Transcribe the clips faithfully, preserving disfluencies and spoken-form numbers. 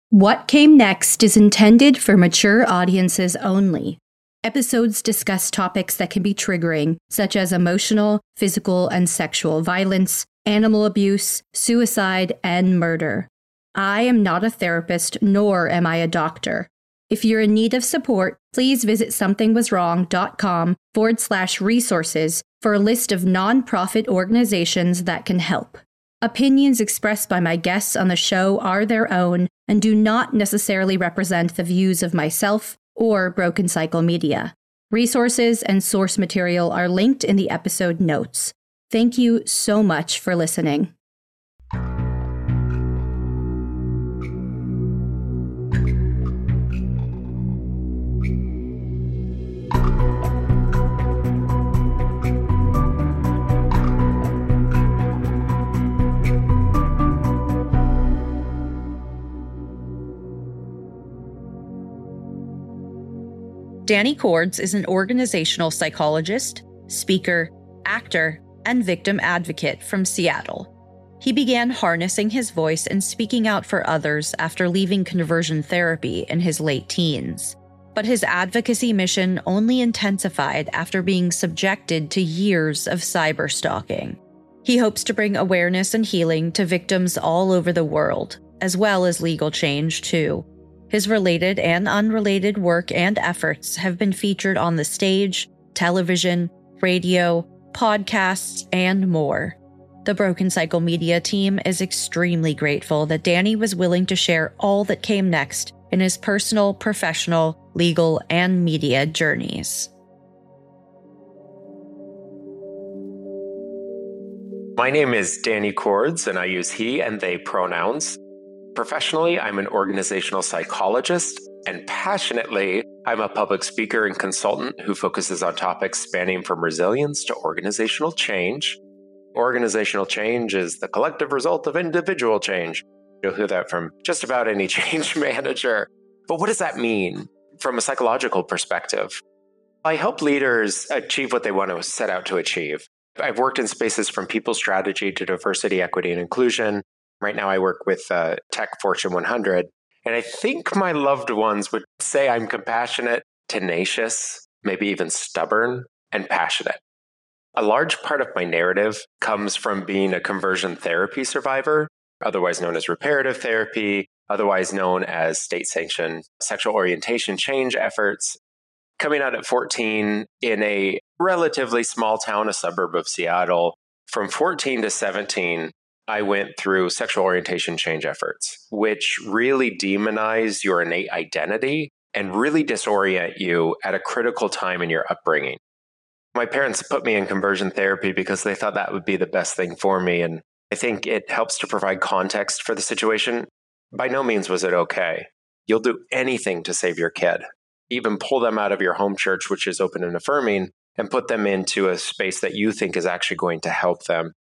What Came Next is intended for mature audiences only. Episodes discuss topics that can be triggering, such as emotional, physical, and sexual violence, animal abuse, suicide, and murder. I am not a therapist, nor am I a doctor. If you're in need of support, please visit somethingwaswrong.com forward slash resources for a list of nonprofit organizations that can help. Opinions expressed by my guests on the show are their own and do not necessarily represent the views of myself or Broken Cycle Media. Resources and source material are linked in the episode notes. Thank you so much for listening. Danny Cords is an organizational psychologist, speaker, actor, and victim advocate from Seattle. He began harnessing his voice and speaking out for others after leaving conversion therapy in his late teens. But his advocacy mission only intensified after being subjected to years of cyberstalking. He hopes to bring awareness and healing to victims all over the world, as well as legal change, too. His related and unrelated work and efforts have been featured on the stage, television, radio, podcasts, and more. The Broken Cycle Media team is extremely grateful that Danny was willing to share all that came next in his personal, professional, legal, and media journeys. My name is Danny Cords, and I use he and they pronouns. Professionally, I'm an organizational psychologist, and passionately, I'm a public speaker and consultant who focuses on topics spanning from resilience to organizational change. Organizational change is the collective result of individual change. You'll hear that from just about any change manager. But what does that mean from a psychological perspective? I help leaders achieve what they want to set out to achieve. I've worked in spaces from people strategy to diversity, equity, and inclusion. Right now I work with uh, Tech Fortune one hundred, and I think my loved ones would say I'm compassionate, tenacious, maybe even stubborn, and passionate. A large part of my narrative comes from being a conversion therapy survivor, otherwise known as reparative therapy, otherwise known as state-sanctioned sexual orientation change efforts. Coming out at fourteen in a relatively small town, a suburb of Seattle, from fourteen to seventeen, I went through sexual orientation change efforts, which really demonize your innate identity and really disorient you at a critical time in your upbringing. My parents put me in conversion therapy because they thought that would be the best thing for me, and I think it helps to provide context for the situation. By no means was it okay. You'll do anything to save your kid, even pull them out of your home church, which is open and affirming, and put them into a space that you think is actually going to help them.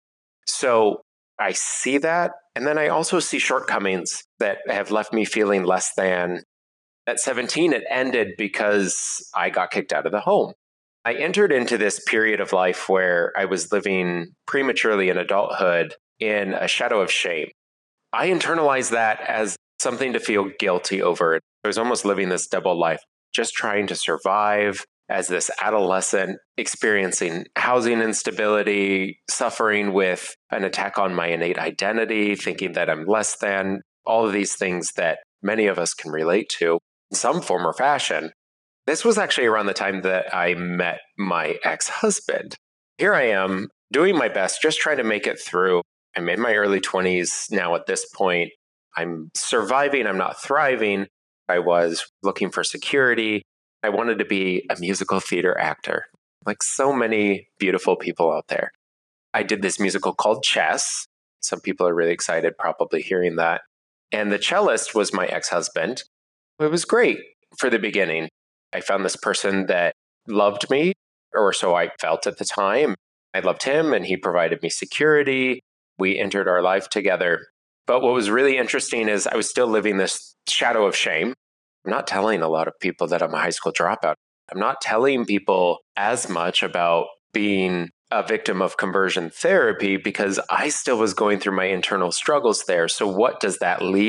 So I see that, and then I also see shortcomings that have left me feeling less than. At seventeen, it ended because I got kicked out of the home. I entered into this period of life where I was living prematurely in adulthood in a shadow of shame. I internalized that as something to feel guilty over. I was almost living this double life, just trying to survive as this adolescent, experiencing housing instability, suffering with an attack on my innate identity, thinking that I'm less than, all of these things that many of us can relate to in some form or fashion. This was actually around the time that I met my ex-husband. Here I am doing my best, just trying to make it through. I'm in my early twenties now at this point. I'm surviving, I'm not thriving. I was looking for security. I wanted to be a musical theater actor, like so many beautiful people out there. I did this musical called Chess. Some people are really excited probably hearing that. And the cellist was my ex-husband. It was great for the beginning. I found this person that loved me, or so I felt at the time. I loved him and he provided me security. We entered our life together. But what was really interesting is I was still living this shadow of shame. I'm not telling a lot of people that I'm a high school dropout. I'm not telling people as much about being a victim of conversion therapy because I still was going through my internal struggles there. So what does that leave?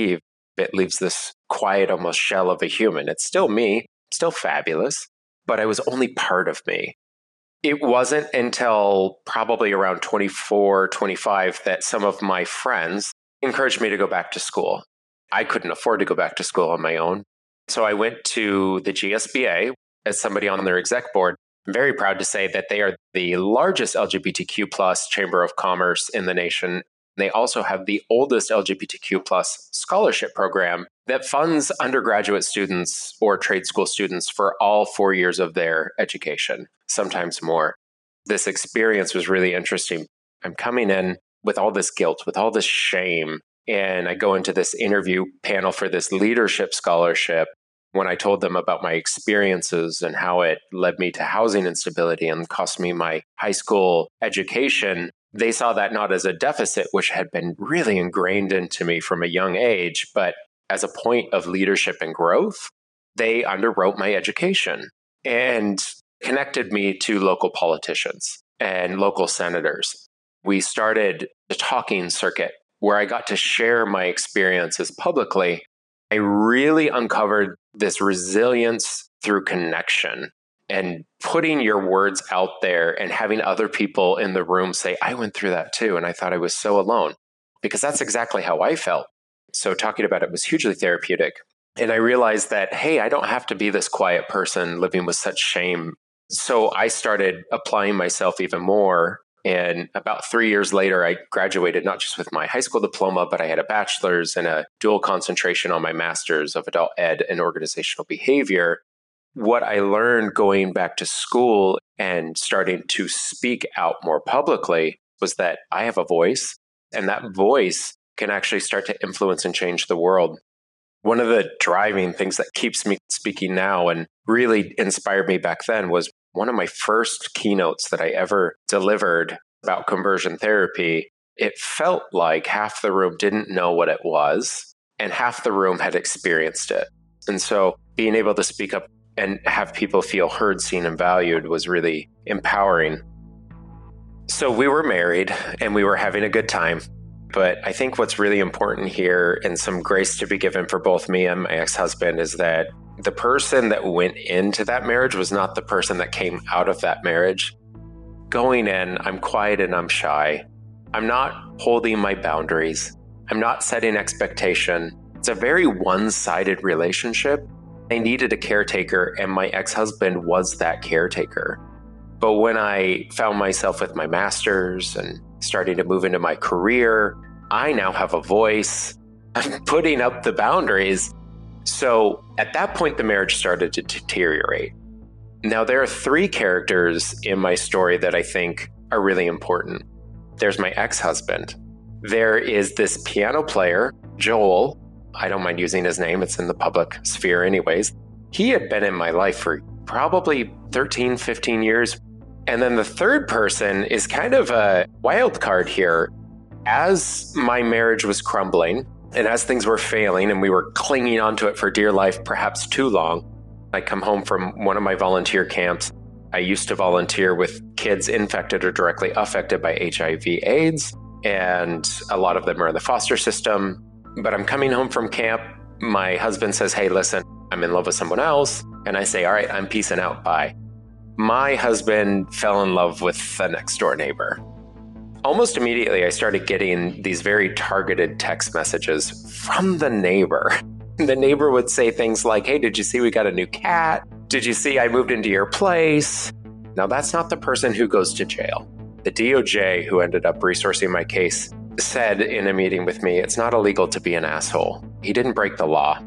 It leaves this quiet, almost shell of a human. It's still me, still fabulous, but I was only part of me. It wasn't until probably around twenty-four, twenty-five that some of my friends encouraged me to go back to school. I couldn't afford to go back to school on my own. So I went to the G S B A as somebody on their exec board. I'm very proud to say that they are the largest L G B T Q plus chamber of commerce in the nation. They also have the oldest L G B T Q plus scholarship program that funds undergraduate students or trade school students for all four years of their education, sometimes more. This experience was really interesting. I'm coming in with all this guilt, with all this shame, and I go into this interview panel for this leadership scholarship. When I told them about my experiences and how it led me to housing instability and cost me my high school education, they saw that not as a deficit, which had been really ingrained into me from a young age, but as a point of leadership and growth. They underwrote my education and connected me to local politicians and local senators. We started the talking circuit where I got to share my experiences publicly. I really uncovered this resilience through connection and putting your words out there and having other people in the room say, I went through that too. And I thought I was so alone, because that's exactly how I felt. So talking about it was hugely therapeutic. And I realized that, hey, I don't have to be this quiet person living with such shame. So I started applying myself even more. And about three years later, I graduated not just with my high school diploma, but I had a bachelor's and a dual concentration on my master's of adult ed and organizational behavior. What I learned going back to school and starting to speak out more publicly was that I have a voice, and that voice can actually start to influence and change the world. One of the driving things that keeps me speaking now and really inspired me back then was one of my first keynotes that I ever delivered about conversion therapy. It felt like half the room didn't know what it was, and half the room had experienced it. And so being able to speak up and have people feel heard, seen, and valued was really empowering. So we were married and we were having a good time. But I think what's really important here, and some grace to be given for both me and my ex-husband, is that the person that went into that marriage was not the person that came out of that marriage. Going in, I'm quiet and I'm shy. I'm not holding my boundaries. I'm not setting expectation. It's a very one-sided relationship. I needed a caretaker, and my ex-husband was that caretaker. But when I found myself with my master's and starting to move into my career, I now have a voice. I'm putting up the boundaries. So at that point, the marriage started to deteriorate. Now, there are three characters in my story that I think are really important. There's my ex-husband. There is this piano player, Joel. I don't mind using his name. It's in the public sphere anyways. He had been in my life for probably thirteen, fifteen years. And then the third person is kind of a wild card here. As my marriage was crumbling and as things were failing and we were clinging onto it for dear life, perhaps too long, I come home from one of my volunteer camps. I used to volunteer with kids infected or directly affected by H I V AIDS, and a lot of them are in the foster system. But I'm coming home from camp. My husband says, hey, listen, I'm in love with someone else. And I say, all right, I'm peacing out. Bye. My husband fell in love with the next door neighbor. Almost immediately, I started getting these very targeted text messages from the neighbor. The neighbor would say things like, hey, did you see we got a new cat? Did you see I moved into your place? Now, that's not the person who goes to jail. The D O J, who ended up resourcing my case, said in a meeting with me, it's not illegal to be an asshole. He didn't break the law.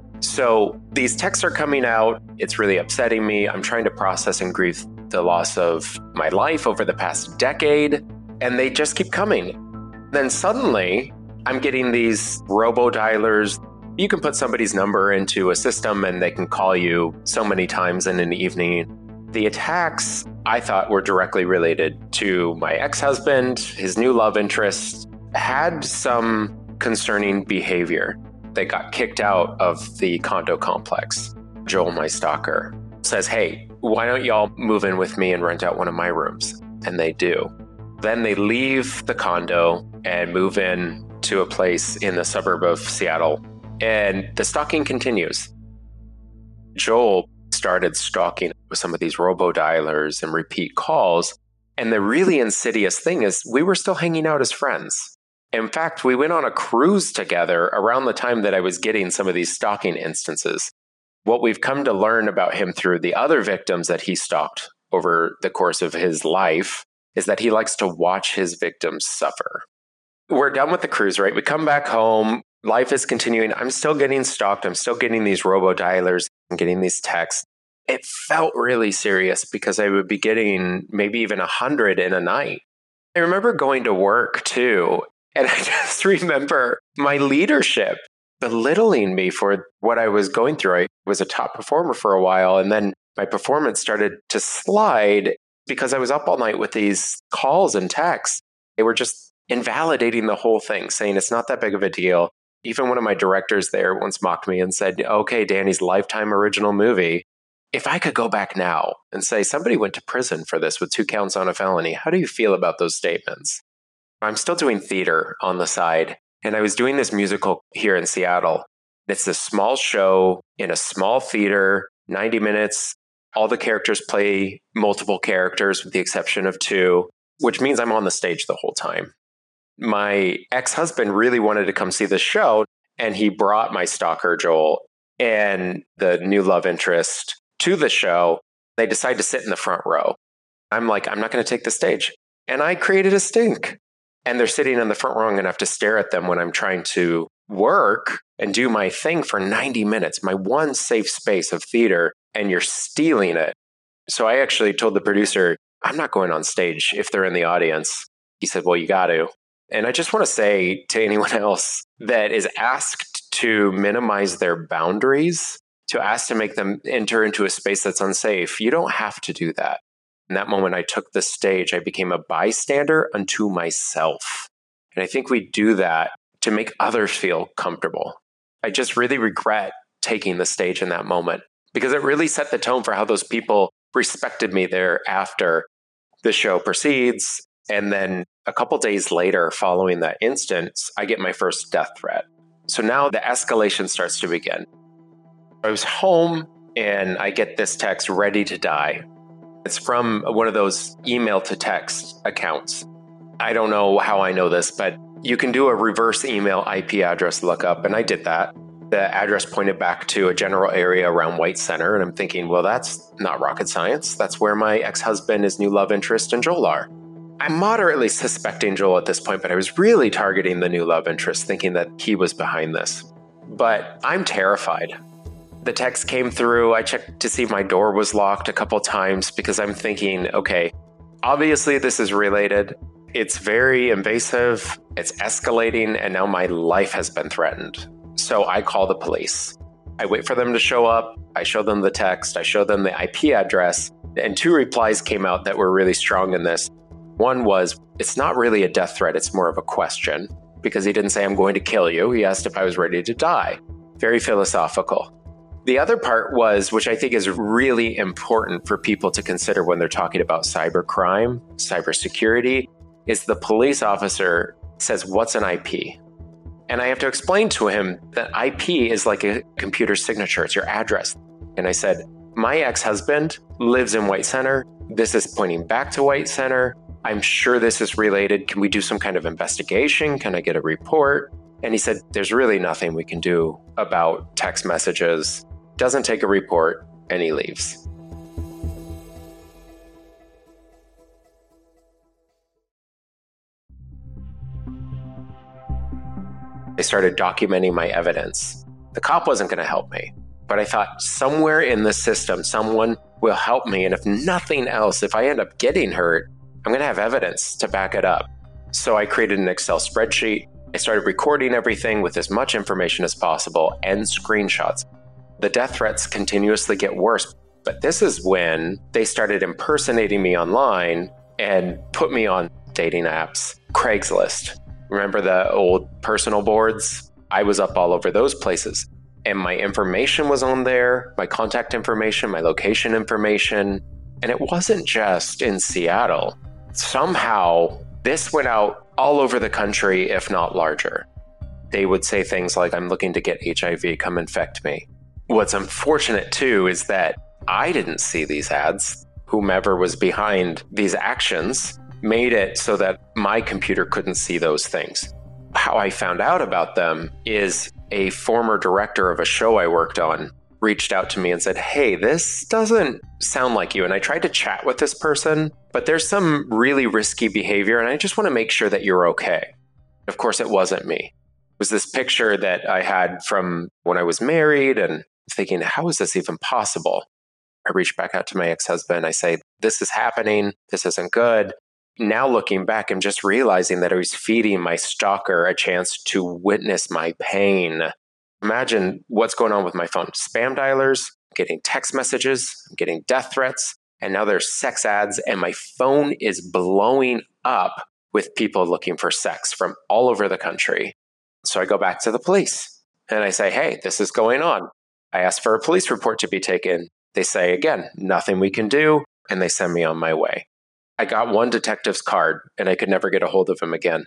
So these texts are coming out. It's really upsetting me. I'm trying to process and grieve the loss of my life over the past decade, and they just keep coming. Then suddenly, I'm getting these robo-dialers. You can put somebody's number into a system and they can call you so many times in an evening. The attacks, I thought, were directly related to my ex-husband. His new love interest had some concerning behavior. They got kicked out of the condo complex. Joel, my stalker, says, hey, why don't y'all move in with me and rent out one of my rooms? And they do. Then they leave the condo and move in to a place in the suburb of Seattle. And the stalking continues. Joel started stalking with some of these robo-dialers and repeat calls. And the really insidious thing is we were still hanging out as friends. In fact, we went on a cruise together around the time that I was getting some of these stalking instances. What we've come to learn about him through the other victims that he stalked over the course of his life is that he likes to watch his victims suffer. We're done with the cruise, right? We come back home. Life is continuing. I'm still getting stalked. I'm still getting these robo-dialers. I'm getting these texts. It felt really serious because I would be getting maybe even a hundred in a night. I remember going to work too. And I just remember my leadership belittling me for what I was going through. I was a top performer for a while, and then my performance started to slide because I was up all night with these calls and texts. They were just invalidating the whole thing, saying it's not that big of a deal. Even one of my directors there once mocked me and said, okay, Danny's Lifetime original movie. If I could go back now and say somebody went to prison for this with two counts on a felony, how do you feel about those statements? I'm still doing theater on the side, and I was doing this musical here in Seattle. It's a small show in a small theater, ninety minutes. All the characters play multiple characters with the exception of two, which means I'm on the stage the whole time. My ex-husband really wanted to come see the show, and he brought my stalker, Joel, and the new love interest to the show. They decide to sit in the front row. I'm like, I'm not going to take the stage. And I created a stink. And they're sitting in the front row. I'm going to have to stare at them when I'm trying to work and do my thing for ninety minutes, my one safe space of theater, and you're stealing it. So I actually told the producer, I'm not going on stage if they're in the audience. He said, well, you got to. And I just want to say to anyone else that is asked to minimize their boundaries, to ask to make them enter into a space that's unsafe, you don't have to do that. In that moment, I took the stage. I became a bystander unto myself. And I think we do that to make others feel comfortable. I just really regret taking the stage in that moment because it really set the tone for how those people respected me thereafter. The show proceeds. And then a couple days later, following that instance, I get my first death threat. So now the escalation starts to begin. I was home and I get this text, ready to die. It's from one of those email to text accounts. I don't know how I know this, but you can do a reverse email I P address lookup, and I did that. The address pointed back to a general area around White Center, and I'm thinking, well, that's not rocket science. That's where my ex-husband, his new love interest, and Joel are. I'm moderately suspecting Joel at this point, but I was really targeting the new love interest, thinking that he was behind this. But I'm terrified. The text came through. I checked to see if my door was locked a couple times because I'm thinking, okay, obviously this is related. It's very invasive. It's escalating. And now my life has been threatened. So I call the police. I wait for them to show up. I show them the text. I show them the I P address. And two replies came out that were really strong in this. One was, it's not really a death threat. It's more of a question because he didn't say, I'm going to kill you. He asked if I was ready to die. Very philosophical. The other part was, which I think is really important for people to consider when they're talking about cybercrime, cybersecurity, is the police officer says, what's an I P? And I have to explain to him that I P is like a computer signature. It's your address. And I said, my ex-husband lives in White Center. This is pointing back to White Center. I'm sure this is related. Can we do some kind of investigation? Can I get a report? And he said, there's really nothing we can do about text messages. Doesn't take a report, and he leaves. I started documenting my evidence. The cop wasn't going to help me, but I thought somewhere in the system, someone will help me. And if nothing else, if I end up getting hurt, I'm going to have evidence to back it up. So I created an Excel spreadsheet. I started recording everything with as much information as possible and screenshots. The death threats continuously get worse, but this is when they started impersonating me online and put me on dating apps, Craigslist. Remember the old personal boards? I was up all over those places, and my information was on there, my contact information, my location information, and it wasn't just in Seattle. Somehow, this went out all over the country, if not larger. They would say things like, I'm looking to get H I V, come infect me. What's unfortunate too is that I didn't see these ads. Whomever was behind these actions made it so that my computer couldn't see those things. How I found out about them is a former director of a show I worked on reached out to me and said, hey, this doesn't sound like you. And I tried to chat with this person, but there's some really risky behavior, and I just want to make sure that you're okay. Of course, it wasn't me. It was this picture that I had from when I was married, and thinking, how is this even possible? I reach back out to my ex-husband. I say, this is happening. This isn't good. Now looking back, I'm just realizing that I was feeding my stalker a chance to witness my pain. Imagine what's going on with my phone. Spam dialers, getting text messages, getting death threats, and now there's sex ads, and my phone is blowing up with people looking for sex from all over the country. So I go back to the police and I say, hey, this is going on. I ask for a police report to be taken. They say, again, nothing we can do, and they send me on my way. I got one detective's card, and I could never get a hold of him again.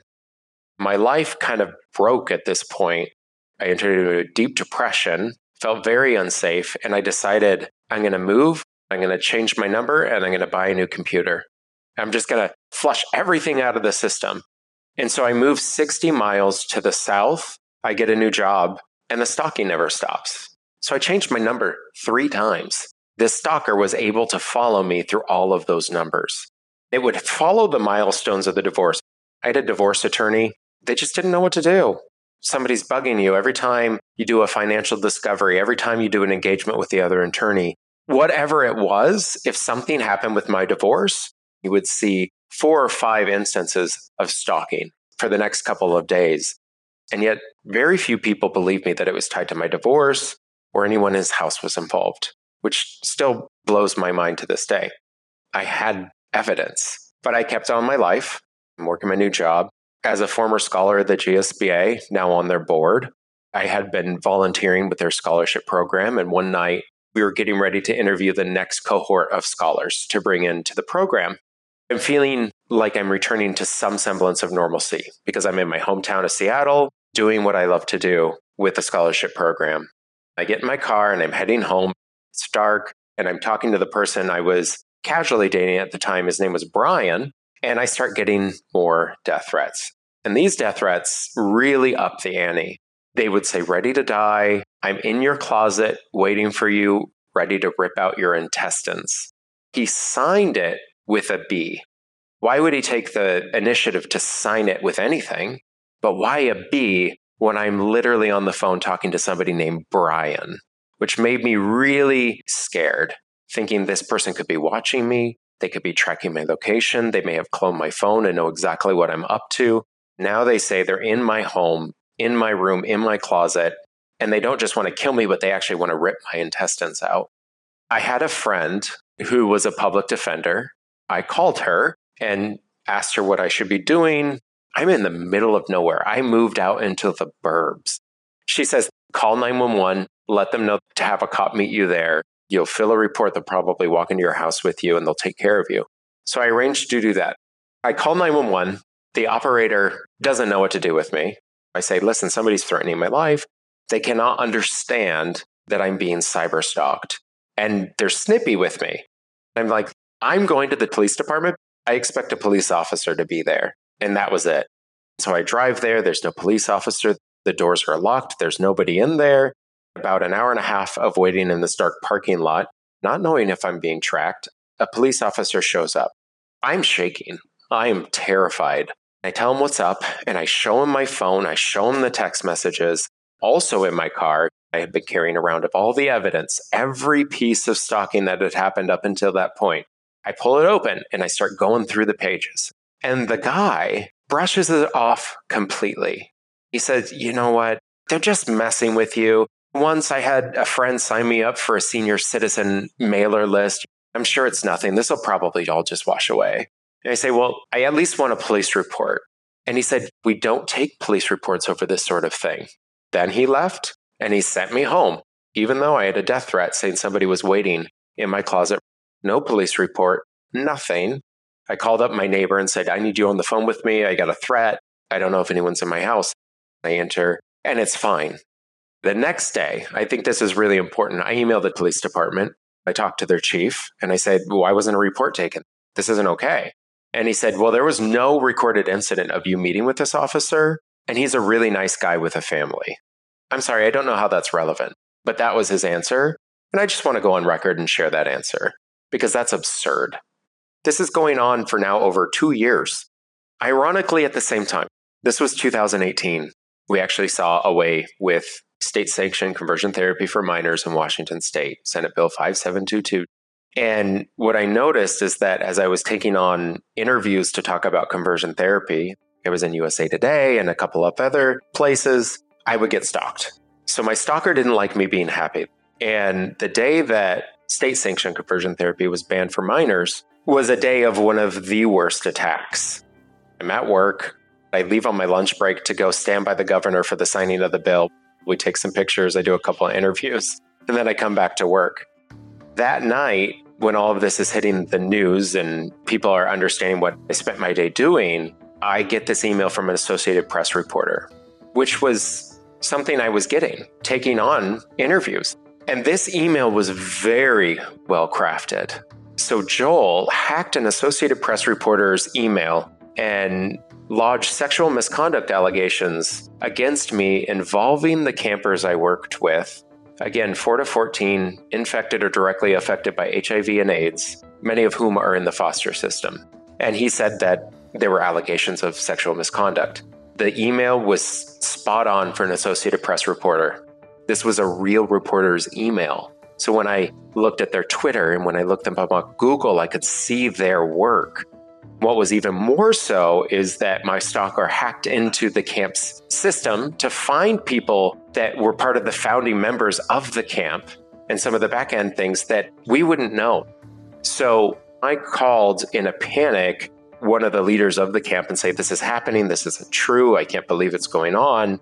My life kind of broke at this point. I entered into a deep depression, felt very unsafe, and I decided I'm going to move, I'm going to change my number, and I'm going to buy a new computer. I'm just going to flush everything out of the system. And so I moved sixty miles to the south. I get a new job, and the stalking never stops. So I changed my number three times. This stalker was able to follow me through all of those numbers. It would follow the milestones of the divorce. I had a divorce attorney. They just didn't know what to do. Somebody's bugging you every time you do a financial discovery, every time you do an engagement with the other attorney. Whatever it was, if something happened with my divorce, you would see four or five instances of stalking for the next couple of days. And yet, very few people believed me that it was tied to my divorce or anyone in his house was involved, which still blows my mind to this day. I had evidence, but I kept on my life. I'm working my new job. As a former scholar of the G S B A, now on their board, I had been volunteering with their scholarship program. And one night we were getting ready to interview the next cohort of scholars to bring into the program. I'm feeling like I'm returning to some semblance of normalcy because I'm in my hometown of Seattle, doing what I love to do with the scholarship program. I get in my car and I'm heading home. It's dark, and I'm talking to the person I was casually dating at the time. His name was Brian, and I start getting more death threats. And these death threats really up the ante. They would say, ready to die. I'm in your closet waiting for you, ready to rip out your intestines. He signed it with a B. Why would he take the initiative to sign it with anything? But why a B when I'm literally on the phone talking to somebody named Brian, which made me really scared, thinking this person could be watching me. They could be tracking my location. They may have cloned my phone and know exactly what I'm up to. Now they say they're in my home, in my room, in my closet, and they don't just want to kill me, but they actually want to rip my intestines out. I had a friend who was a public defender. I called her and asked her what I should be doing. I'm in the middle of nowhere. I moved out into the burbs. She says, call nine one one, let them know to have a cop meet you there. You'll fill a report. They'll probably walk into your house with you and they'll take care of you. So I arranged to do that. I call nine one one. The operator doesn't know what to do with me. I say, listen, somebody's threatening my life. They cannot understand that I'm being cyber stalked. And they're snippy with me. I'm like, I'm going to the police department. I expect a police officer to be there. And that was it. So I drive there. There's no police officer. The doors are locked. There's nobody in there. About an hour and a half of waiting in this dark parking lot, not knowing if I'm being tracked, a police officer shows up. I'm shaking. I am terrified. I tell him what's up, and I show him my phone. I show him the text messages. Also in my car, I had been carrying around of all the evidence, every piece of stalking that had happened up until that point. I pull it open, and I start going through the pages. And the guy brushes it off completely. He says, you know what? They're just messing with you. Once I had a friend sign me up for a senior citizen mailer list. I'm sure it's nothing. This will probably all just wash away. And I say, well, I at least want a police report. And he said, we don't take police reports over this sort of thing. Then he left and he sent me home, even though I had a death threat saying somebody was waiting in my closet. No police report, nothing. I called up my neighbor and said, I need you on the phone with me. I got a threat. I don't know if anyone's in my house. I enter And it's fine. The next day, I think this is really important. I emailed the police department. I talked to their chief and I said, well, why wasn't a report taken? This isn't okay. And he said, well, there was no recorded incident of you meeting with this officer. And he's a really nice guy with a family. I'm sorry, I don't know how that's relevant, but that was his answer. And I just want to go on record and share that answer because that's absurd. This is going on for now over two years. Ironically, at the same time, this was two thousand eighteen. We actually saw a way with state-sanctioned conversion therapy for minors in Washington State, Senate Bill five seven two two. And what I noticed is that as I was taking on interviews to talk about conversion therapy, it was in U S A Today and a couple of other places, I would get stalked. So my stalker didn't like me being happy. And the day that state-sanctioned conversion therapy was banned for minors was a day of one of the worst attacks. I'm at work. I leave on my lunch break to go stand by the governor for the signing of the bill. We take some pictures. I do a couple of interviews, and then I come back to work. That night, when all of this is hitting the news and people are understanding what I spent my day doing, I get this email from an Associated Press reporter, which was something I was getting, taking on interviews. And this email was very well crafted. So Joel hacked an Associated Press reporter's email and lodged sexual misconduct allegations against me involving the campers I worked with. Again, four to fourteen, infected or directly affected by H I V and AIDS, many of whom are in the foster system. And he said that there were allegations of sexual misconduct. The email was spot on for an Associated Press reporter. This was a real reporter's email. So when I looked at their Twitter and when I looked them up on Google, I could see their work. What was even more so is that my stalker hacked into the camp's system to find people that were part of the founding members of the camp and some of the back end things that we wouldn't know. So I called in a panic one of the leaders of the camp and say, this is happening. This isn't true. I can't believe it's going on.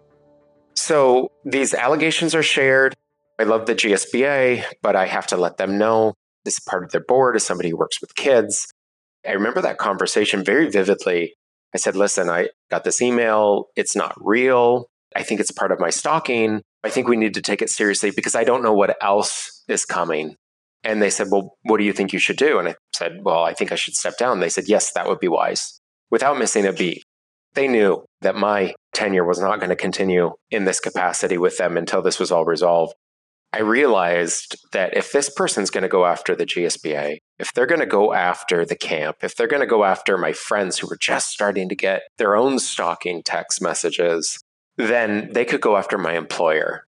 So these allegations are shared. I love the G S B A, but I have to let them know this is part of their board as somebody who works with kids. I remember that conversation very vividly. I said, listen, I got this email. It's not real. I think it's part of my stalking. I think we need to take it seriously because I don't know what else is coming. And they said, well, what do you think you should do? And I said, well, I think I should step down. They said, yes, that would be wise, without missing a beat. They knew that my tenure was not going to continue in this capacity with them until this was all resolved. I realized that if this person's going to go after the G S B A, if they're going to go after the camp, if they're going to go after my friends who were just starting to get their own stalking text messages, then they could go after my employer.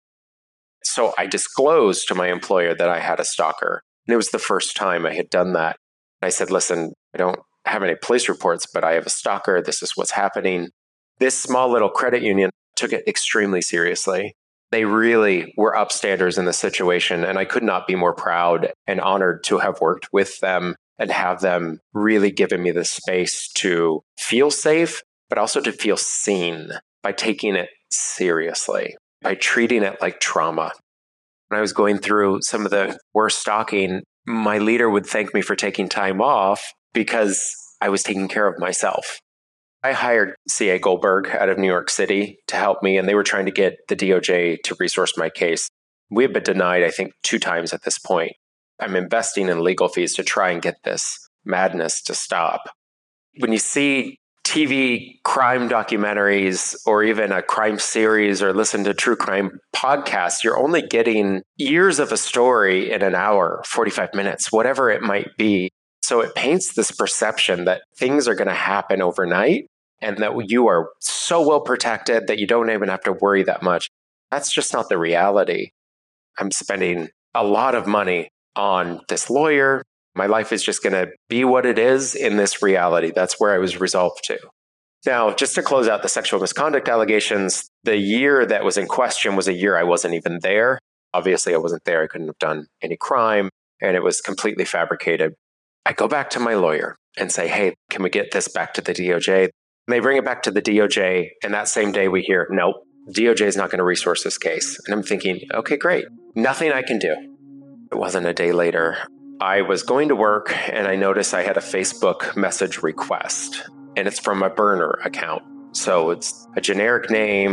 So I disclosed to my employer that I had a stalker. And it was the first time I had done that. I said, listen, I don't have any police reports, but I have a stalker. This is what's happening. This small little credit union took it extremely seriously. They really were upstanders in the situation, and I could not be more proud and honored to have worked with them and have them really given me the space to feel safe, but also to feel seen by taking it seriously, by treating it like trauma. When I was going through some of the worst stalking, my leader would thank me for taking time off because I was taking care of myself. I hired C A Goldberg out of New York City to help me, and they were trying to get the D O J to resource my case. We have been denied, I think, two times at this point. I'm investing in legal fees to try and get this madness to stop. When you see T V crime documentaries or even a crime series or listen to true crime podcasts, you're only getting years of a story in an hour, forty-five minutes, whatever it might be. So it paints this perception that things are going to happen overnight and that you are so well protected that you don't even have to worry that much. That's just not the reality. I'm spending a lot of money on this lawyer. My life is just going to be what it is in this reality. That's where I was resolved to. Now, just to close out the sexual misconduct allegations, the year that was in question was a year I wasn't even there. Obviously, I wasn't there. I couldn't have done any crime, and it was completely fabricated. I go back to my lawyer and say, hey, can we get this back to the D O J? And they bring it back to the D O J. And that same day we hear, nope, D O J is not going to resource this case. And I'm thinking, okay, great. Nothing I can do. It wasn't a day later. I was going to work and I noticed I had a Facebook message request. And it's from a burner account. So it's a generic name.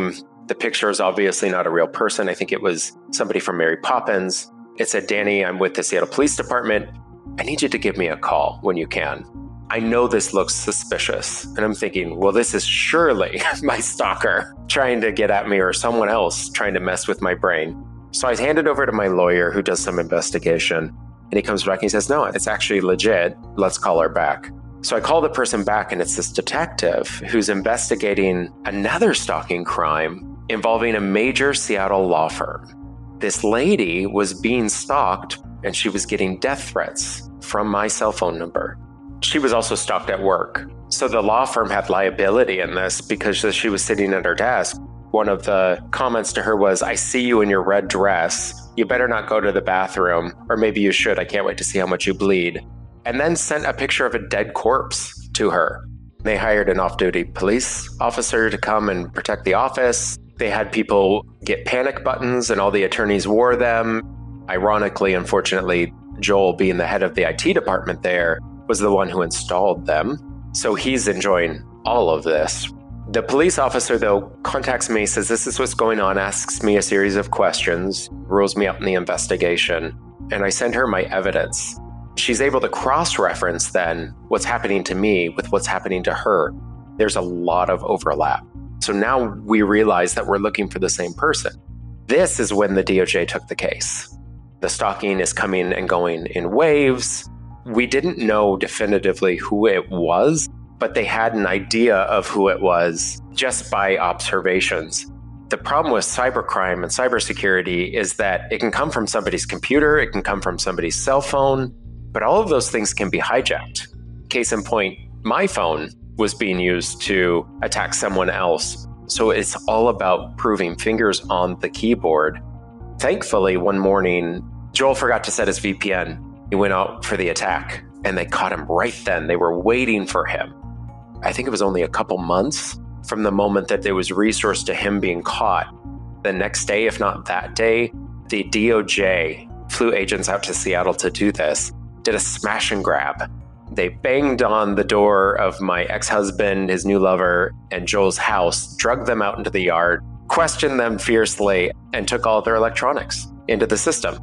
The picture is obviously not a real person. I think it was somebody from Mary Poppins. It said, Danny, I'm with the Seattle Police Department. I need you to give me a call when you can. I know this looks suspicious. And I'm thinking, well, this is surely my stalker trying to get at me or someone else trying to mess with my brain. So I hand it over to my lawyer who does some investigation. And he comes back and he says, no, it's actually legit. Let's call her back. So I call the person back, and it's this detective who's investigating another stalking crime involving a major Seattle law firm. This lady was being stalked, and she was getting death threats from my cell phone number. She was also stalked at work. So the law firm had liability in this because as she was sitting at her desk, one of the comments to her was, I see you in your red dress. You better not go to the bathroom, or maybe you should. I can't wait to see how much you bleed. And then sent a picture of a dead corpse to her. They hired an off-duty police officer to come and protect the office. They had people get panic buttons, and all the attorneys wore them. Ironically, unfortunately, Joel, being the head of the I T department there, was the one who installed them. So he's enjoying all of this. The police officer, though, contacts me, says this is what's going on, asks me a series of questions, rules me out in the investigation, and I send her my evidence. She's able to cross-reference then what's happening to me with what's happening to her. There's a lot of overlap. So now we realize that we're looking for the same person. This is when the D O J took the case. The stalking is coming and going in waves. We didn't know definitively who it was, but they had an idea of who it was just by observations. The problem with cybercrime and cybersecurity is that it can come from somebody's computer, it can come from somebody's cell phone, but all of those things can be hijacked. Case in point, my phone was being used to attack someone else. So it's all about proving fingers on the keyboard. Thankfully, one morning, Joel forgot to set his V P N. He went out for the attack, and they caught him right then. They were waiting for him. I think it was only a couple months from the moment that there was resource to him being caught. The next day, if not that day, the D O J flew agents out to Seattle to do this, did a smash and grab. They banged on the door of my ex-husband, his new lover, and Joel's house, drugged them out into the yard, questioned them fiercely, and took all their electronics into the system.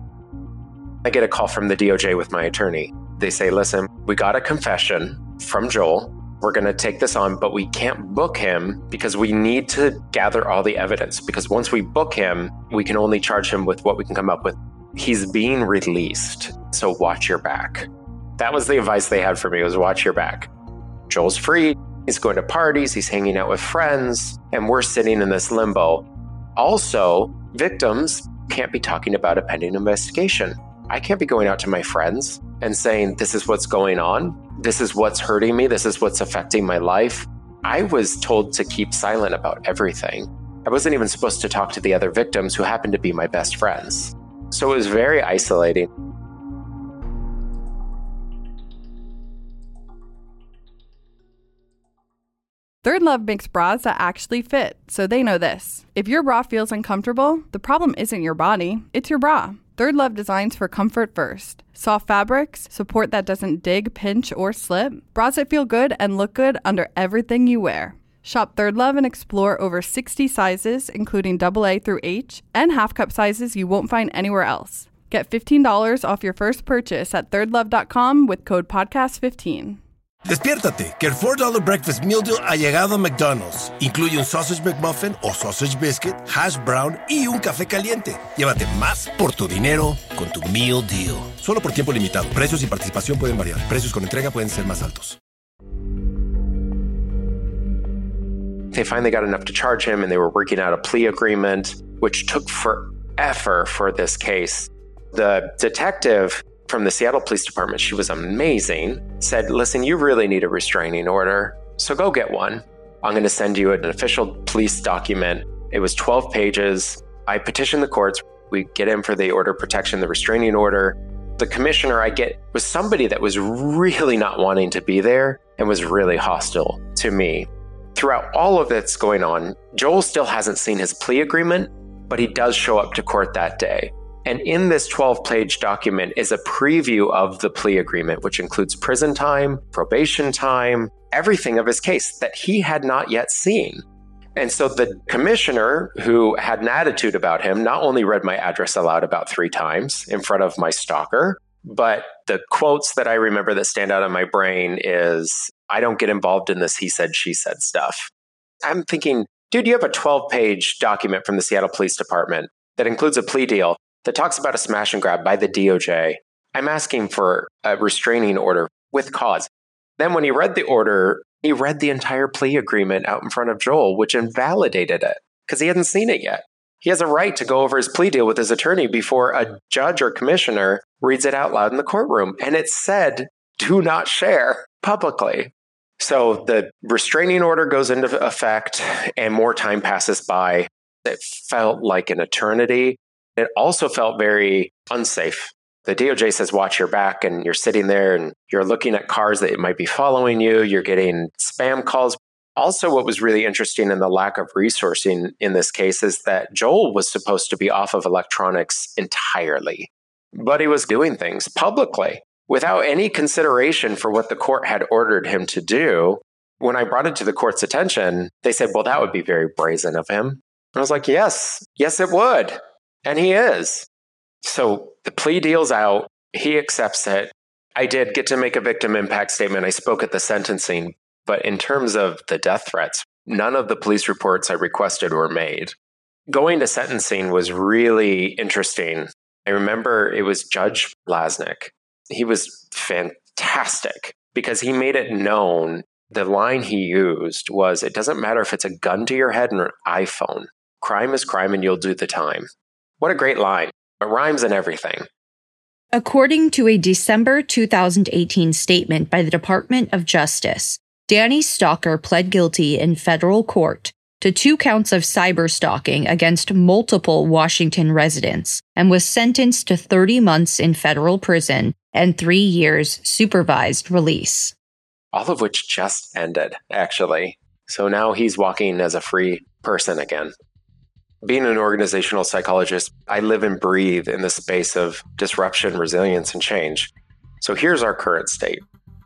I get a call from the D O J with my attorney. They say, listen, we got a confession from Joel. We're going to take this on, but we can't book him because we need to gather all the evidence. Because once we book him, we can only charge him with what we can come up with. He's being released, so watch your back. That was the advice they had for me, was watch your back. Joel's free. He's going to parties. He's hanging out with friends. And we're sitting in this limbo. Also, victims can't be talking about a pending investigation. I can't be going out to my friends and saying, this is what's going on. This is what's hurting me. This is what's affecting my life. I was told to keep silent about everything. I wasn't even supposed to talk to the other victims who happened to be my best friends. So it was very isolating. Third Love makes bras that actually fit, so they know this. If your bra feels uncomfortable, the problem isn't your body, it's your bra. Third Love designs for comfort first. Soft fabrics, support that doesn't dig, pinch, or slip. Bras that feel good and look good under everything you wear. Shop Third Love and explore over sixty sizes, including double A through H, and half cup sizes you won't find anywhere else. Get fifteen dollars off your first purchase at third love dot com with code podcast fifteen. Despiértate, que el four dollar Breakfast Meal Deal ha llegado a McDonald's. Incluye un Sausage McMuffin o Sausage Biscuit, Hash Brown y un café caliente. Llévate más por tu dinero con tu Meal Deal. Solo por tiempo limitado. Precios y participación pueden variar. Precios con entrega pueden ser más altos. They finally got enough to charge him, and they were working out a plea agreement, which took forever for this case. The detective from the Seattle Police Department, she was amazing, said, listen, you really need a restraining order, so go get one. I'm going to send you an official police document. It was twelve pages. I petitioned the courts. We get in for the order of protection, the restraining order. The commissioner I get was somebody that was really not wanting to be there and was really hostile to me. Throughout all of that's going on, Joel still hasn't seen his plea agreement, but he does show up to court that day. And in this twelve-page document is a preview of the plea agreement, which includes prison time, probation time, everything of his case that he had not yet seen. And so the commissioner, who had an attitude about him, not only read my address aloud about three times in front of my stalker, but the quotes that I remember that stand out in my brain is, I don't get involved in this he said, she said stuff. I'm thinking, dude, you have a twelve-page document from the Seattle Police Department that includes a plea deal that talks about a smash and grab by the D O J. I'm asking for a restraining order with cause. Then when he read the order, he read the entire plea agreement out in front of Joel, which invalidated it because he hadn't seen it yet. He has a right to go over his plea deal with his attorney before a judge or commissioner reads it out loud in the courtroom. And it said, do not share publicly. So the restraining order goes into effect and more time passes by. It felt like an eternity. It also felt very unsafe. The D O J says, watch your back, and you're sitting there and you're looking at cars that might be following you. You're getting spam calls. Also, what was really interesting in the lack of resourcing in this case is that Joel was supposed to be off of electronics entirely, but he was doing things publicly without any consideration for what the court had ordered him to do. When I brought it to the court's attention, they said, well, that would be very brazen of him. And I was like, yes, yes, it would. And he is. So the plea deal's out. He accepts it. I did get to make a victim impact statement. I spoke at the sentencing. But in terms of the death threats, none of the police reports I requested were made. Going to sentencing was really interesting. I remember it was Judge Blasnick. He was fantastic because he made it known. The line he used was, it doesn't matter if it's a gun to your head or an iPhone. Crime is crime and you'll do the time. What a great line. It rhymes and everything. According to a December two thousand eighteen statement by the Department of Justice, Danny Stalker pled guilty in federal court to two counts of cyberstalking against multiple Washington residents and was sentenced to thirty months in federal prison and three years supervised release. All of which just ended, actually. So now he's walking as a free person again. Being an organizational psychologist, I live and breathe in the space of disruption, resilience, and change. So here's our current state.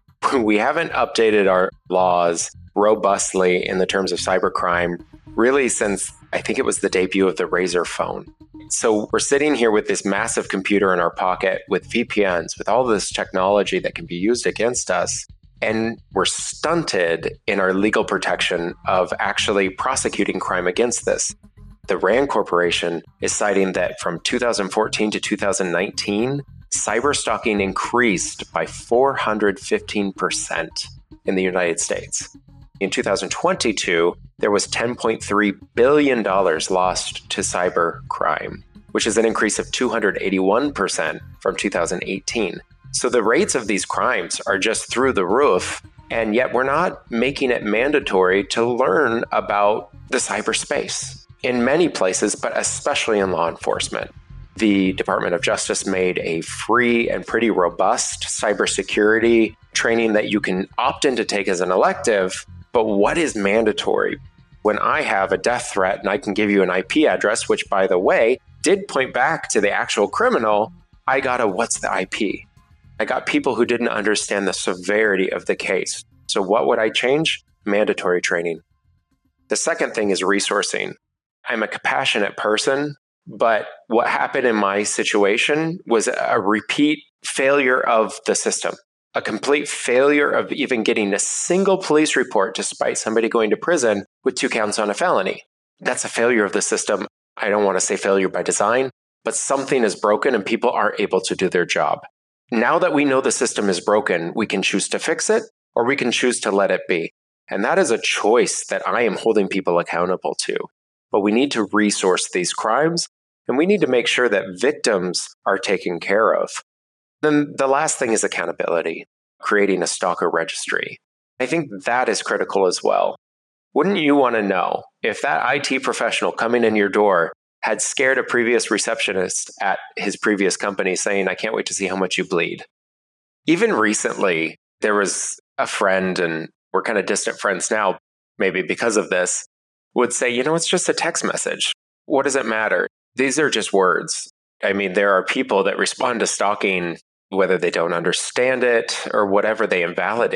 We haven't updated our laws robustly in the terms of cybercrime really since I think it was the debut of the Razr phone. So we're sitting here with this massive computer in our pocket with V P Ns, with all this technology that can be used against us. And we're stunted in our legal protection of actually prosecuting crime against this. The RAND Corporation is citing that from two thousand fourteen to two thousand nineteen, cyberstalking increased by four hundred fifteen percent in the United States. In two thousand twenty-two, there was ten point three billion dollars lost to cyber crime, which is an increase of two hundred eighty-one percent from two thousand eighteen. So the rates of these crimes are just through the roof, and yet we're not making it mandatory to learn about the cyberspace in many places, but especially in law enforcement. The Department of Justice made a free and pretty robust cybersecurity training that you can opt in to take as an elective, but what is mandatory? When I have a death threat and I can give you an I P address, which by the way, did point back to the actual criminal, I got a what's the I P? I got people who didn't understand the severity of the case. So what would I change? Mandatory training. The second thing is resourcing. I'm a compassionate person, but what happened in my situation was a repeat failure of the system, a complete failure of even getting a single police report despite somebody going to prison with two counts on a felony. That's a failure of the system. I don't want to say failure by design, but something is broken and people aren't able to do their job. Now that we know the system is broken, we can choose to fix it or we can choose to let it be. And that is a choice that I am holding people accountable to. But we need to resource these crimes, and we need to make sure that victims are taken care of. Then the last thing is accountability, creating a stalker registry. I think that is critical as well. Wouldn't you want to know if that I T professional coming in your door had scared a previous receptionist at his previous company saying, I can't wait to see how much you bleed? Even recently, there was a friend, and we're kind of distant friends now, maybe because of this, would say, you know, it's just a text message. What does it matter? These are just words. I mean, there are people that respond to stalking, whether they don't understand it or whatever, they invalidate it.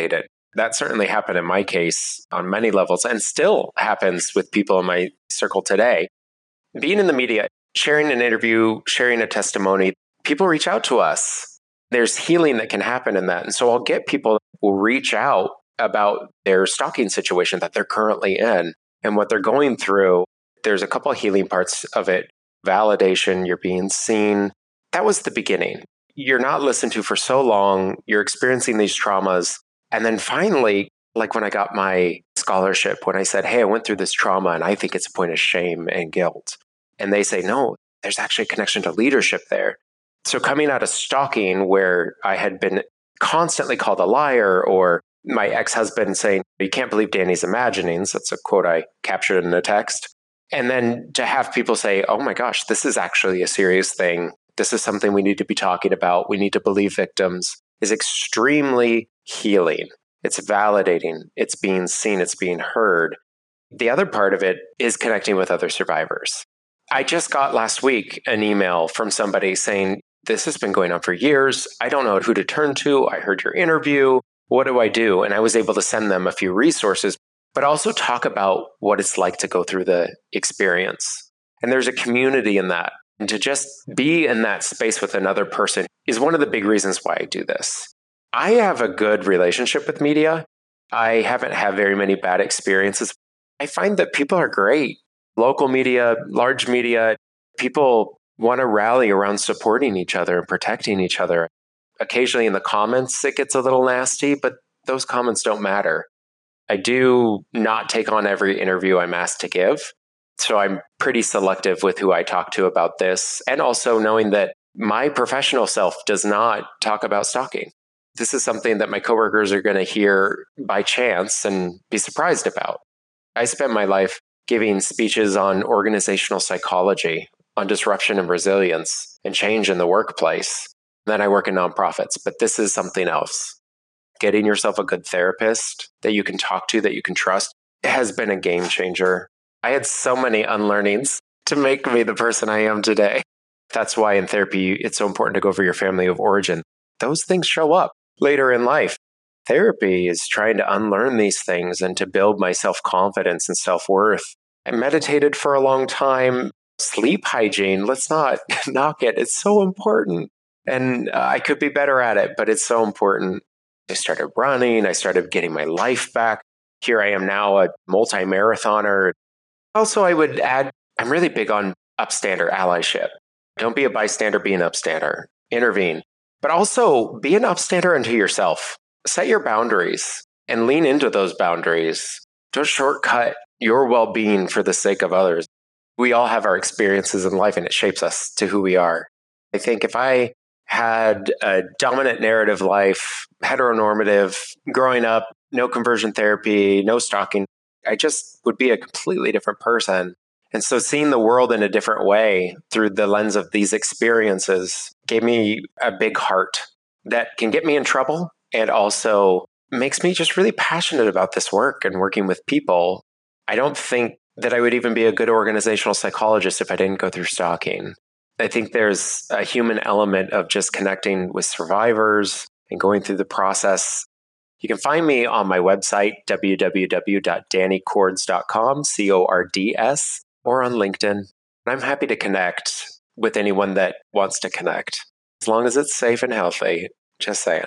That certainly happened in my case on many levels and still happens with people in my circle today. Being in the media, sharing an interview, sharing a testimony, people reach out to us. There's healing that can happen in that. And so I'll get people who will reach out about their stalking situation that they're currently in and what they're going through. There's a couple of healing parts of it. Validation, you're being seen. That was the beginning. You're not listened to for so long. You're experiencing these traumas. And then finally, like when I got my scholarship, when I said, hey, I went through this trauma and I think it's a point of shame and guilt. And they say, no, there's actually a connection to leadership there. So coming out of stalking, where I had been constantly called a liar, or my ex-husband saying, you can't believe Danny's imaginings. That's a quote I captured in the text. And then to have people say, oh my gosh, this is actually a serious thing. This is something we need to be talking about. We need to believe victims, is extremely healing. It's validating. It's being seen. It's being heard. The other part of it is connecting with other survivors. I just got last week an email from somebody saying, this has been going on for years. I don't know who to turn to. I heard your interview. What do I do? And I was able to send them a few resources, but also talk about what it's like to go through the experience. And there's a community in that. And to just be in that space with another person is one of the big reasons why I do this. I have a good relationship with media. I haven't had very many bad experiences. I find that people are great. Local media, large media, people want to rally around supporting each other and protecting each other. Occasionally in the comments, it gets a little nasty, but those comments don't matter. I do not take on every interview I'm asked to give. So I'm pretty selective with who I talk to about this. And also knowing that my professional self does not talk about stalking. This is something that my coworkers are going to hear by chance and be surprised about. I spent my life giving speeches on organizational psychology, on disruption and resilience, and change in the workplace. Then I work in nonprofits, but this is something else. Getting yourself a good therapist that you can talk to, that you can trust, has been a game changer. I had so many unlearnings to make me the person I am today. That's why in therapy, it's so important to go over your family of origin. Those things show up later in life. Therapy is trying to unlearn these things and to build my self-confidence and self-worth. I meditated for a long time. Sleep hygiene, let's not knock it. It's so important. And uh, I could be better at it, but it's so important. I started running. I started getting my life back. Here I am now, a multi-marathoner. Also, I would add, I'm really big on upstander allyship. Don't be a bystander, be an upstander. Intervene. But also be an upstander unto yourself. Set your boundaries and lean into those boundaries. Don't shortcut your well-being for the sake of others. We all have our experiences in life and it shapes us to who we are. I think if I had a dominant narrative life, heteronormative, growing up, no conversion therapy, no stalking, I just would be a completely different person. And so seeing the world in a different way through the lens of these experiences gave me a big heart that can get me in trouble and also makes me just really passionate about this work and working with people. I don't think that I would even be a good organizational psychologist if I didn't go through stalking. I think there's a human element of just connecting with survivors and going through the process. You can find me on my website, w w w dot danny cords dot com, C O R D S, or on LinkedIn. I'm happy to connect with anyone that wants to connect, as long as it's safe and healthy. Just saying.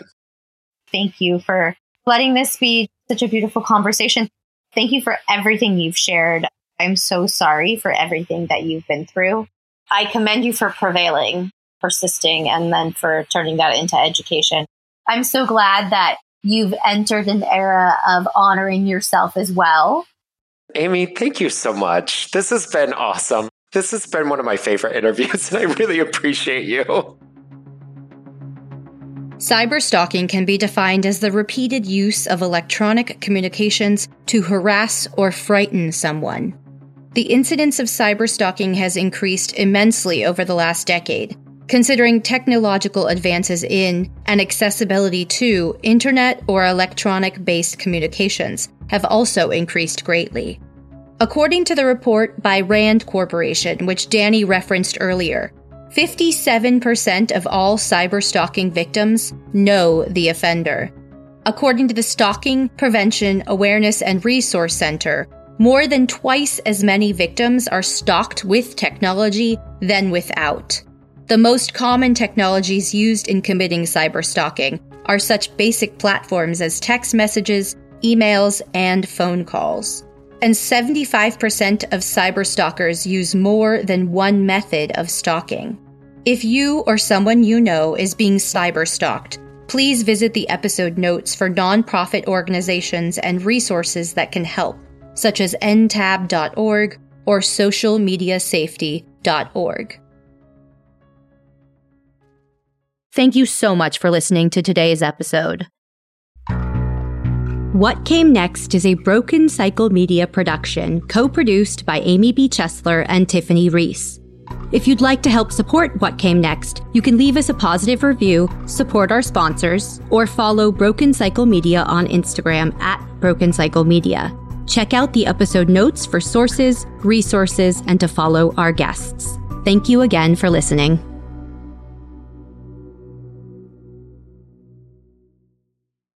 Thank you for letting this be such a beautiful conversation. Thank you for everything you've shared. I'm so sorry for everything that you've been through. I commend you for prevailing, persisting, and then for turning that into education. I'm so glad that you've entered an era of honoring yourself as well. Amy, thank you so much. This has been awesome. This has been one of my favorite interviews, and I really appreciate you. Cyberstalking can be defined as the repeated use of electronic communications to harass or frighten someone. The incidence of cyberstalking has increased immensely over the last decade, considering technological advances in and accessibility to internet or electronic-based communications have also increased greatly. According to the report by RAND Corporation, which Danny referenced earlier, fifty-seven percent of all cyberstalking victims know the offender. According to the Stalking Prevention Awareness and Resource Center, more than twice as many victims are stalked with technology than without. The most common technologies used in committing cyberstalking are such basic platforms as text messages, emails, and phone calls. And seventy-five percent of cyberstalkers use more than one method of stalking. If you or someone you know is being cyberstalked, please visit the episode notes for nonprofit organizations and resources that can help, such as N tab dot org or social media safety dot org. Thank you so much for listening to today's episode. What Came Next is a Broken Cycle Media production, co-produced by Amy B. Chesler and Tiffany Reese. If you'd like to help support What Came Next, you can leave us a positive review, support our sponsors, or follow Broken Cycle Media on Instagram at Broken Cycle Media. Check out the episode notes for sources, resources, and to follow our guests. Thank you again for listening.